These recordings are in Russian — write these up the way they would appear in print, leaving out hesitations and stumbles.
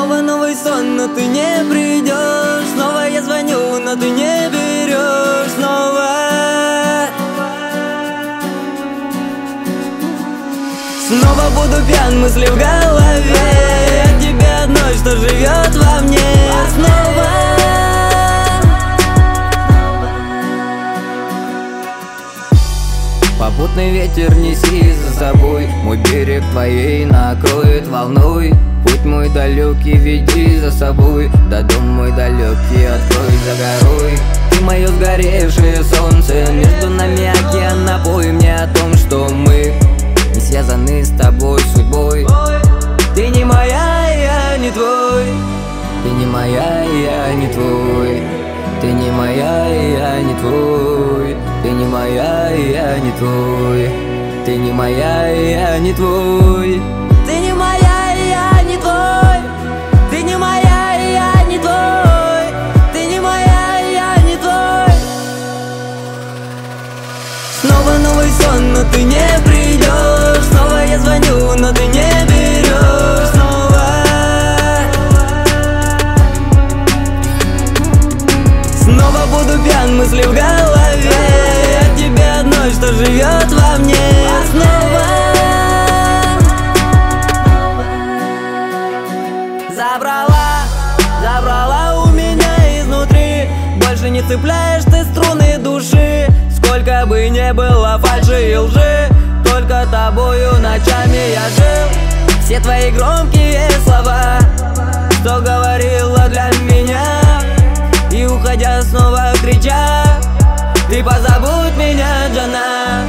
Снова новый сон, но ты не придешь. Снова я звоню, но ты не берешь. Снова буду пьян, мысли в голове. От тебя одной, что живет во мне. Снова попутный ветер неси за собой. Мой берег твоей накроет волной. Путь мой далекий веди за собой. Да дом мой далекий открой за горой. Ты мое сгоревшее солнце, между нами океан. Напой мне о том, что мы не связаны с тобой судьбой. Ты не моя, я не твой. Ты не моя, я не твой. Ты не моя, я не твой. Ты не моя, я не твой. Ты не моя, я не твой. Ты не моя, я не твой. Ты не моя, я не твой. Ты не моя, я не твой. Снова новый сон, но ты не придешь. Снова я звоню, но ты не берешь. Снова буду пьян, мысли в голове. От тебя одной, что живет во мне. Снова забрала у меня изнутри. Больше не цепляешь ты струны души. Сколько бы не было фальши и лжи, только тобою ночами я жил. Все твои громкие слова, что говорила для меня, и уходя снова крича: ты позабудь меня, Джана.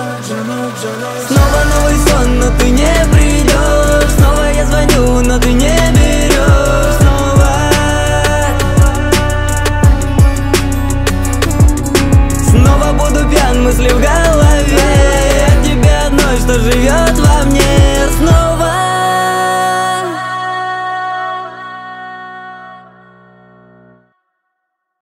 Снова новый сон, но ты не придешь. Снова я звоню, но ты не